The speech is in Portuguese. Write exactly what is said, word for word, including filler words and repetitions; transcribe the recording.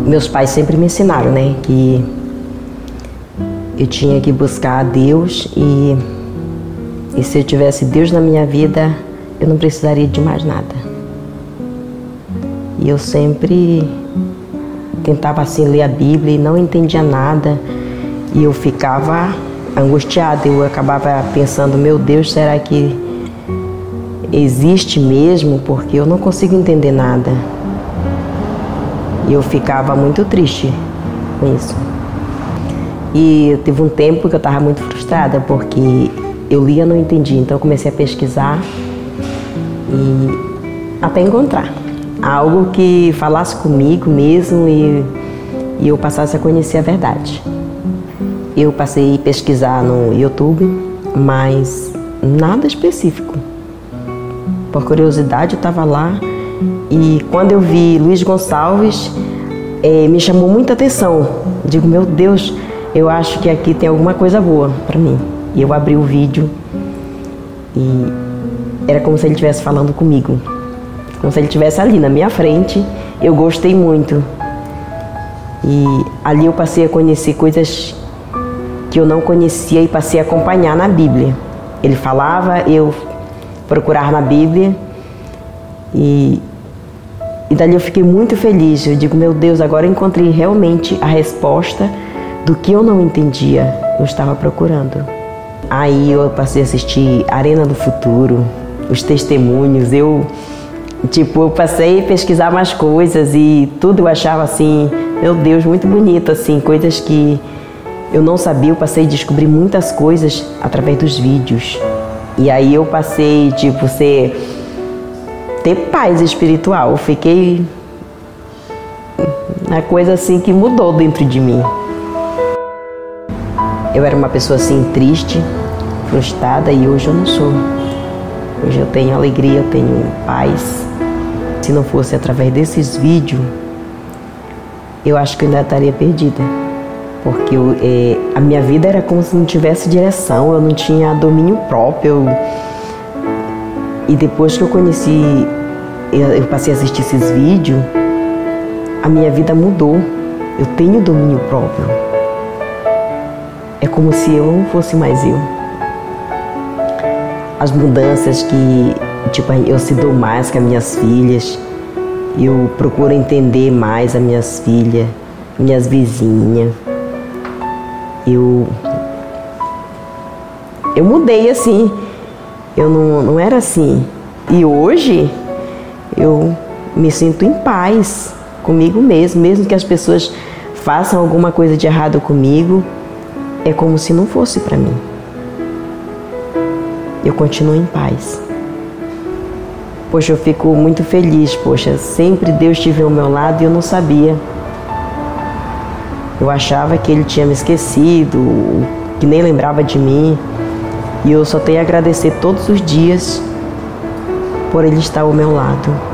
Meus pais sempre me ensinaram, né, que eu tinha que buscar a Deus e, e se eu tivesse Deus na minha vida, eu não precisaria de mais nada. E eu sempre tentava assim ler a Bíblia e não entendia nada e eu ficava angustiada, eu acabava pensando, meu Deus, será que existe mesmo? Porque eu não consigo entender nada. E eu ficava muito triste com isso. E teve um tempo que eu estava muito frustrada, porque eu lia e não entendia. Então eu comecei a pesquisar e até encontrar algo que falasse comigo mesmo e, e eu passasse a conhecer a verdade. Eu passei a pesquisar no YouTube, mas nada específico. Por curiosidade eu estava lá. E quando eu vi Luiz Gonçalves, eh, me chamou muita atenção. Digo, meu Deus, eu acho que aqui tem alguma coisa boa para mim. E eu abri o vídeo e era como se ele estivesse falando comigo. Como se ele estivesse ali na minha frente. Eu gostei muito. E ali eu passei a conhecer coisas que eu não conhecia e passei a acompanhar na Bíblia. Ele falava, eu procurar na Bíblia e E dali eu fiquei muito feliz. Eu digo, meu Deus, agora eu encontrei realmente a resposta do que eu não entendia, eu estava procurando. Aí eu passei a assistir Arena do Futuro, os testemunhos. Eu, tipo, eu passei a pesquisar mais coisas e tudo eu achava assim, meu Deus, muito bonito, assim, coisas que eu não sabia. Eu passei a descobrir muitas coisas através dos vídeos. E aí eu passei, tipo, ser... ter paz espiritual. Eu fiquei uma coisa assim que mudou dentro de mim. Eu era uma pessoa assim triste, frustrada e hoje eu não sou. Hoje eu tenho alegria, eu tenho paz. Se não fosse através desses vídeos, eu acho que eu ainda estaria perdida. Porque eu, é, a minha vida era como se não tivesse direção, eu não tinha domínio próprio. Eu, E depois que eu conheci, eu passei a assistir esses vídeos, a minha vida mudou. Eu tenho domínio próprio. É como se eu não fosse mais eu. As mudanças que, tipo, eu se dou mais com as minhas filhas. Eu procuro entender mais as minhas filhas, minhas vizinhas. Eu, eu mudei assim. Eu não, não era assim. E hoje eu me sinto em paz comigo mesmo. Mesmo que as pessoas façam alguma coisa de errado comigo, é como se não fosse para mim. Eu continuo em paz. Poxa, eu fico muito feliz. Poxa, sempre Deus esteve ao meu lado e eu não sabia. Eu achava que Ele tinha me esquecido, que nem lembrava de mim. E eu só tenho a agradecer todos os dias por Ele estar ao meu lado.